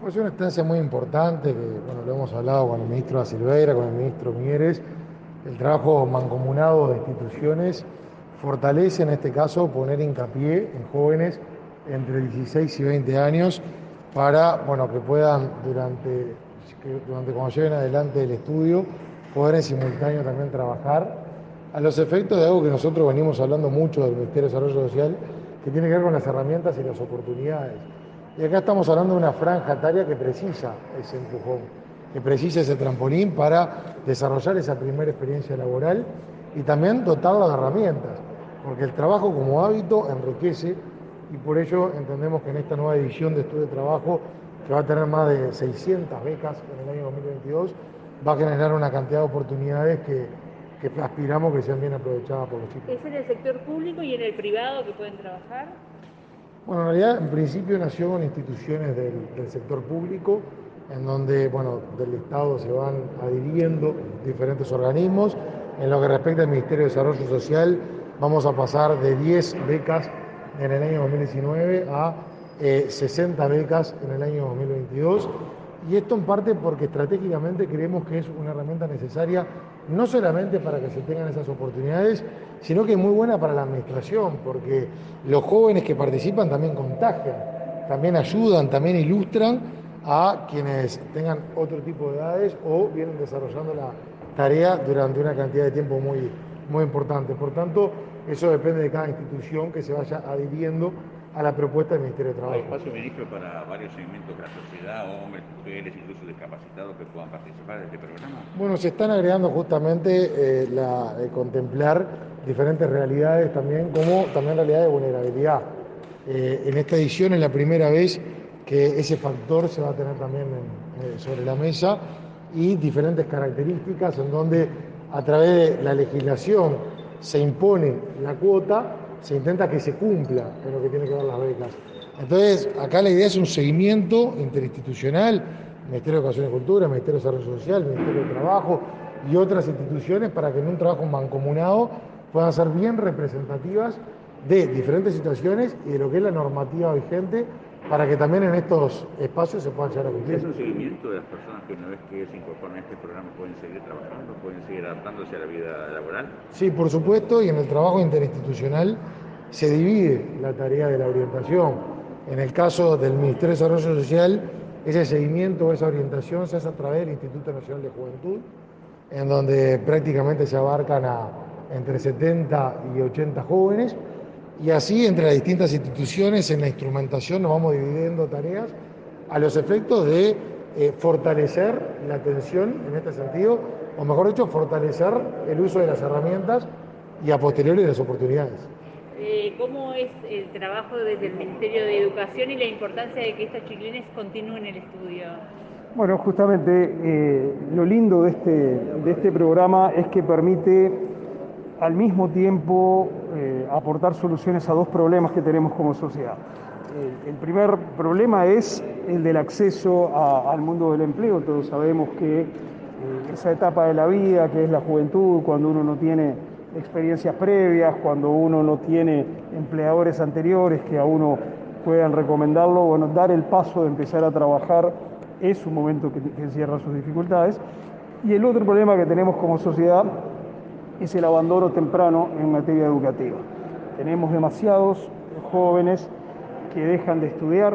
Pues una instancia muy importante que, bueno, lo hemos hablado con el ministro da Silveira, con el ministro Mieres, el trabajo mancomunado de instituciones fortalece en este caso poner hincapié en jóvenes entre 16 y 20 años para, bueno, que puedan durante cuando lleven adelante el estudio, poder en simultáneo también trabajar a los efectos de algo que nosotros venimos hablando mucho del Ministerio de Desarrollo Social, que tiene que ver con las herramientas y las oportunidades. Y acá estamos hablando de una franja etaria que precisa ese empujón, que precisa ese trampolín para desarrollar esa primera experiencia laboral y también dotarla de herramientas, porque el trabajo como hábito enriquece y por ello entendemos que en esta nueva edición de Estudio de Trabajo, que va a tener más de 600 becas en el año 2022, va a generar una cantidad de oportunidades que aspiramos que sean bien aprovechadas por los chicos. ¿Es en el sector público y en el privado que pueden trabajar? Bueno, en realidad, en principio nació con instituciones del sector público, en donde, bueno, del Estado se van adhiriendo diferentes organismos. En lo que respecta al Ministerio de Desarrollo Social, vamos a pasar de 10 becas en el año 2019 a 60 becas en el año 2022. Y esto en parte porque estratégicamente creemos que es una herramienta necesaria no solamente para que se tengan esas oportunidades, sino que es muy buena para la administración, porque los jóvenes que participan también contagian, también ayudan, también ilustran a quienes tengan otro tipo de edades o vienen desarrollando la tarea durante una cantidad de tiempo muy importante. Por tanto, eso depende de cada institución que se vaya adhiriendo a la propuesta del Ministerio de ¿Hay Trabajo. espacio, ministro, para varios segmentos de la sociedad, hombres, mujeres, incluso discapacitados que puedan participar de este programa? Bueno, se están agregando justamente contemplar diferentes realidades también, como también realidades de vulnerabilidad. En esta edición es la primera vez que ese factor se va a tener también sobre la mesa y diferentes características en donde a través de la legislación se impone la cuota, se intenta que se cumpla en lo que tiene que ver las becas. Entonces, acá la idea es un seguimiento interinstitucional, Ministerio de Educación y Cultura, Ministerio de Desarrollo Social, Ministerio de Trabajo y otras instituciones para que en un trabajo mancomunado puedan ser bien representativas de diferentes situaciones y de lo que es la normativa vigente para que también en estos espacios se puedan llegar a ¿Se cumplir. hace un seguimiento de las personas que una vez que se incorporan a este programa pueden seguir trabajando, pueden seguir adaptándose a la vida laboral? Sí, por supuesto, y en el trabajo interinstitucional se divide la tarea de la orientación. En el caso del Ministerio de Desarrollo Social, ese seguimiento, esa orientación se hace a través del Instituto Nacional de Juventud, en donde prácticamente se abarcan a entre 70 y 80 jóvenes, y así entre las distintas instituciones en la instrumentación nos vamos dividiendo tareas a los efectos de fortalecer la atención en este sentido, o mejor dicho, fortalecer el uso de las herramientas y a posteriori de las oportunidades. ¿Cómo es el trabajo desde el Ministerio de Educación y la importancia de que estos chiquilines continúen el estudio? Bueno, justamente lo lindo de este programa es que permite al mismo tiempo aportar soluciones a dos problemas que tenemos como sociedad. El primer problema es el del acceso al mundo del empleo. Todos sabemos que esa etapa de la vida, que es la juventud, cuando uno no tiene experiencias previas, cuando uno no tiene empleadores anteriores que a uno puedan recomendarlo, bueno, dar el paso de empezar a trabajar es un momento que encierra sus dificultades. Y el otro problema que tenemos como sociedad es el abandono temprano en materia educativa. Tenemos demasiados jóvenes que dejan de estudiar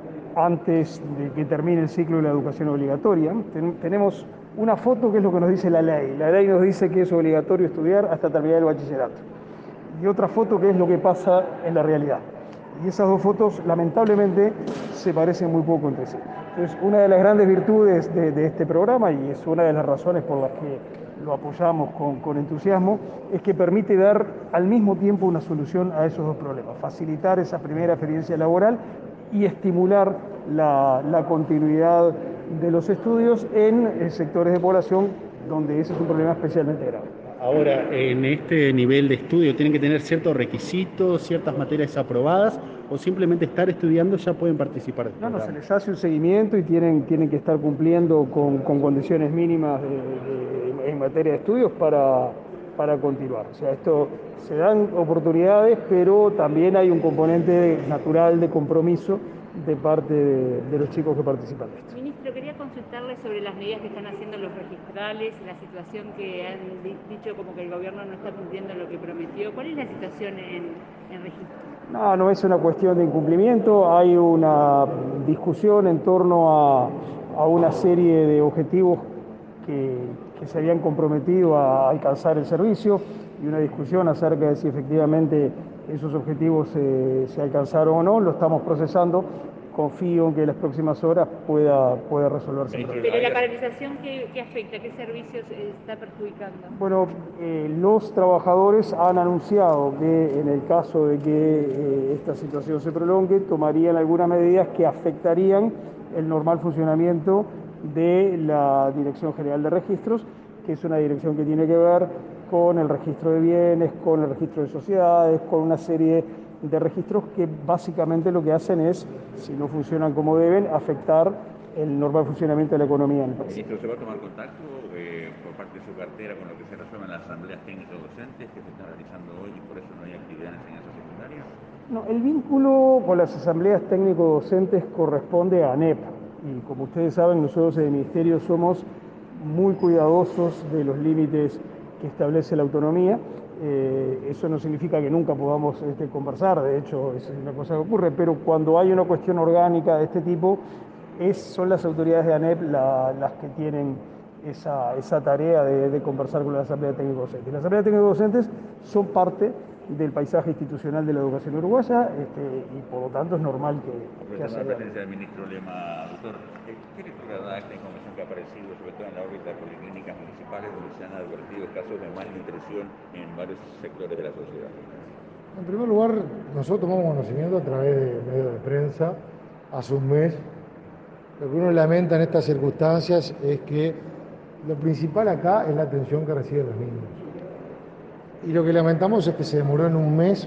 antes de que termine el ciclo de la educación obligatoria. Tenemos una foto que es lo que nos dice la ley. La ley nos dice que es obligatorio estudiar hasta terminar el bachillerato. Y otra foto que es lo que pasa en la realidad. Y esas dos fotos, lamentablemente, se parecen muy poco entre sí. Entonces, una de las grandes virtudes de este programa, y es una de las razones por las que lo apoyamos con entusiasmo, es que permite dar al mismo tiempo una solución a esos dos problemas, facilitar esa primera experiencia laboral y estimular la continuidad de los estudios en sectores de población donde ese es un problema especialmente grave. Ahora, en este nivel de estudio, ¿tienen que tener ciertos requisitos, ciertas materias aprobadas o simplemente estar estudiando ya pueden participar del No, programa? se les hace un seguimiento y tienen que estar cumpliendo con condiciones mínimas en materia de estudios para continuar. O sea, esto se dan oportunidades, pero también hay un componente natural de compromiso de parte de los chicos que participan de esto. Ministro, quería consultarle sobre las medidas que están haciendo los registrales, la situación que han dicho como que el gobierno no está cumpliendo lo que prometió. ¿Cuál es la situación en registro? No es una cuestión de incumplimiento, hay una discusión en torno a una serie de objetivos que se habían comprometido a alcanzar el servicio y una discusión acerca de si efectivamente esos objetivos se alcanzaron o no. Lo estamos procesando. Confío en que en las próximas horas pueda resolverse el problema. Pero la paralización, ¿qué afecta? ¿Qué servicios está perjudicando? Bueno, los trabajadores han anunciado que en el caso de que esta situación se prolongue, tomarían algunas medidas que afectarían el normal funcionamiento de la Dirección General de Registros, que es una dirección que tiene que ver con el registro de bienes, con el registro de sociedades, con una serie de registros que básicamente lo que hacen es, si no funcionan como deben, afectar el normal funcionamiento de la economía en el país. Ministro, ¿se va a tomar contacto por parte de su cartera con lo que se resuelve en las asambleas técnicas docentes que se están realizando hoy y por eso no hay actividad en enseñanza secundaria? No, el vínculo con las asambleas técnico-docentes corresponde a ANEP y como ustedes saben nosotros en el Ministerio somos muy cuidadosos de los límites que establece la autonomía. Eso no significa que nunca podamos conversar, de hecho es una cosa que ocurre, pero cuando hay una cuestión orgánica de este tipo son las autoridades de ANEP las que tienen esa tarea de conversar con la Asamblea Técnico-Docente. Las Asambleas Técnico-Docentes son parte del paisaje institucional de la educación uruguaya y por lo tanto es normal que la presencia del ministro Lema, doctor, ¿qué lectura da esta información que ha aparecido, sobre todo en la órbita de policlínicas municipales, donde se han advertido casos de malnutrición en varios sectores de la sociedad? En primer lugar, nosotros tomamos conocimiento a través de medios de prensa hace un mes. Lo que uno lamenta en estas circunstancias es que lo principal acá es la atención que reciben los niños. Y lo que lamentamos es que se demoró un mes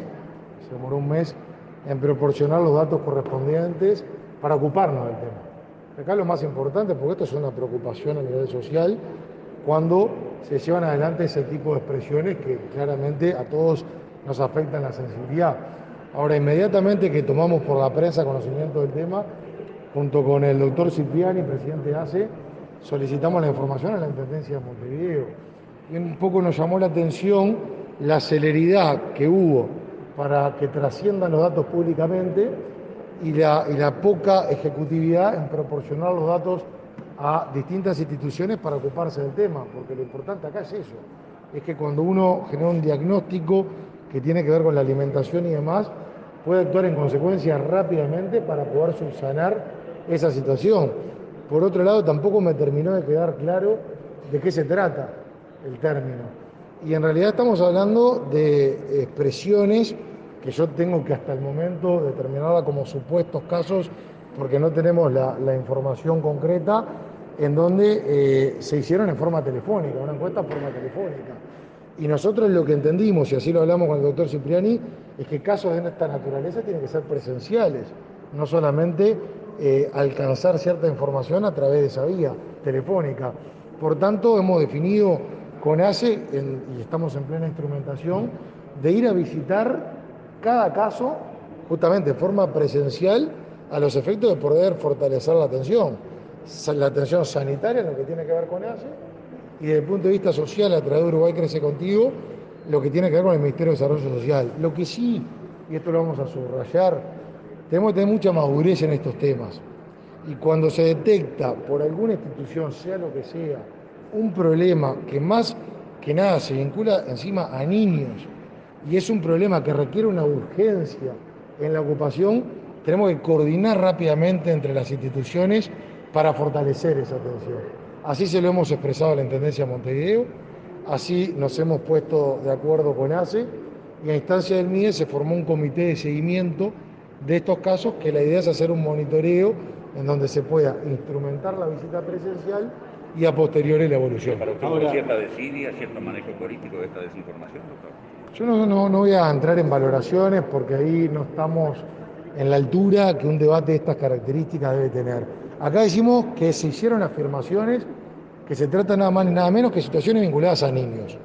en proporcionar los datos correspondientes para ocuparnos del tema. Acá lo más importante, porque esto es una preocupación a nivel social, cuando se llevan adelante ese tipo de expresiones que claramente a todos nos afectan la sensibilidad. Ahora, inmediatamente que tomamos por la prensa conocimiento del tema, junto con el doctor Cipriani, presidente de ACE, solicitamos la información a la Intendencia de Montevideo. Y un poco nos llamó la atención la celeridad que hubo para que trasciendan los datos públicamente y la poca ejecutividad en proporcionar los datos a distintas instituciones para ocuparse del tema, porque lo importante acá es eso, es que cuando uno genera un diagnóstico que tiene que ver con la alimentación y demás, puede actuar en consecuencia rápidamente para poder subsanar esa situación. Por otro lado, tampoco me terminó de quedar claro de qué se trata el término. Y en realidad estamos hablando de expresiones que yo tengo que hasta el momento determinarla como supuestos casos porque no tenemos la información concreta en donde se hicieron en forma telefónica, una encuesta en forma telefónica. Y nosotros lo que entendimos, y así lo hablamos con el doctor Cipriani, es que casos de esta naturaleza tienen que ser presenciales, no solamente alcanzar cierta información a través de esa vía telefónica. Por tanto, hemos definido con ACE, y estamos en plena instrumentación, de ir a visitar cada caso, justamente de forma presencial, a los efectos de poder fortalecer la atención sanitaria en lo que tiene que ver con ACE, y desde el punto de vista social, a través de Uruguay Crece Contigo, lo que tiene que ver con el Ministerio de Desarrollo Social. Lo que sí, y esto lo vamos a subrayar, tenemos que tener mucha madurez en estos temas. Y cuando se detecta por alguna institución, sea lo que sea, un problema que más que nada se vincula encima a niños, y es un problema que requiere una urgencia en la ocupación, tenemos que coordinar rápidamente entre las instituciones para fortalecer esa atención. Así se lo hemos expresado a la Intendencia de Montevideo, así nos hemos puesto de acuerdo con ACE, y a instancia del MIDE se formó un comité de seguimiento de estos casos, que la idea es hacer un monitoreo en donde se pueda instrumentar la visita presencial y a posteriori la evolución. ¿Para usted hubo cierta desidia, cierto manejo político de esta desinformación, doctor? Yo no voy a entrar en valoraciones porque ahí no estamos en la altura que un debate de estas características debe tener. Acá decimos que se hicieron afirmaciones que se tratan nada más ni nada menos que situaciones vinculadas a niños.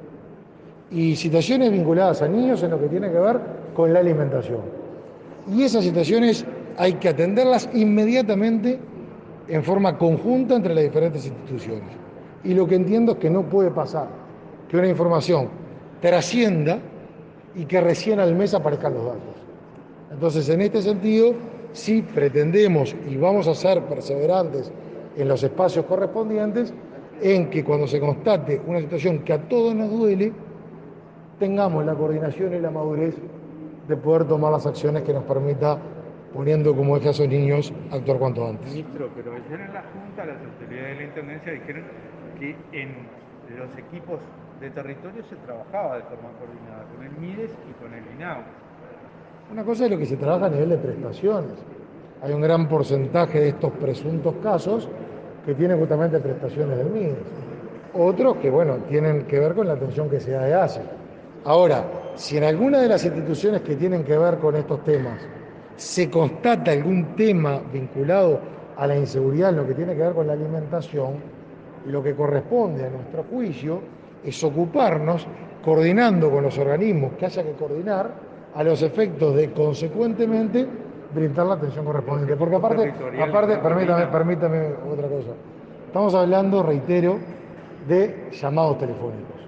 Y situaciones vinculadas a niños en lo que tiene que ver con la alimentación. Y esas situaciones hay que atenderlas inmediatamente en forma conjunta entre las diferentes instituciones. Y lo que entiendo es que no puede pasar que una información trascienda y que recién al mes aparezcan los datos. Entonces, en este sentido, sí pretendemos y vamos a ser perseverantes en los espacios correspondientes en que cuando se constate una situación que a todos nos duele, tengamos la coordinación y la madurez de poder tomar las acciones que nos permita, poniendo como eje a esos niños, actuar cuanto antes. Ministro, pero ayer en la Junta las autoridades de la Intendencia dijeron que en los equipos de territorio se trabajaba de forma coordinada con el MIDES y con el INAU. Una cosa es lo que se trabaja a nivel de prestaciones. Hay un gran porcentaje de estos presuntos casos que tienen justamente prestaciones del MIDES. Otros que, bueno, tienen que ver con la atención que se da de ACE. Ahora, si en alguna de las instituciones que tienen que ver con estos temas se constata algún tema vinculado a la inseguridad en lo que tiene que ver con la alimentación, lo que corresponde a nuestro juicio es ocuparnos, coordinando con los organismos que haya que coordinar, a los efectos de, consecuentemente, brindar la atención correspondiente. Porque aparte permítame otra cosa. Estamos hablando, reitero, de llamados telefónicos,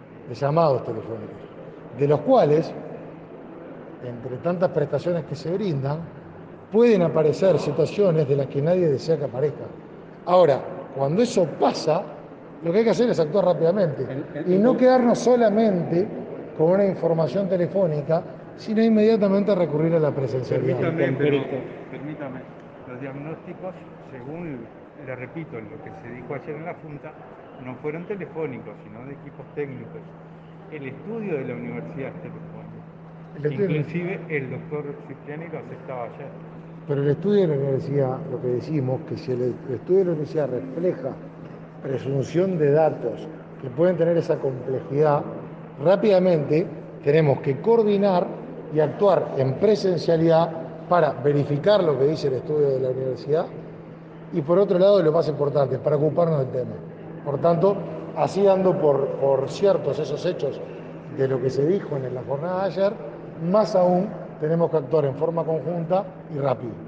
de los cuales, entre tantas prestaciones que se brindan, pueden aparecer situaciones de las que nadie desea que aparezcan. Ahora, cuando eso pasa, lo que hay que hacer es actuar rápidamente y no quedarnos solamente con una información telefónica, sino inmediatamente recurrir a la presencialidad. Permítame, los diagnósticos, según, le repito, lo que se dijo ayer en la Junta, no fueron telefónicos, sino de equipos técnicos. El estudio de la universidad es telefónico. Inclusive el doctor Cipriani lo aceptaba ayer. Pero el estudio de la universidad, lo que decimos, que si el estudio de la universidad refleja presunción de datos que pueden tener esa complejidad, rápidamente tenemos que coordinar y actuar en presencialidad para verificar lo que dice el estudio de la universidad y, por otro lado, lo más importante, para ocuparnos del tema. Por tanto, así dando por ciertos esos hechos de lo que se dijo en la jornada de ayer, más aún tenemos que actuar en forma conjunta y rápido.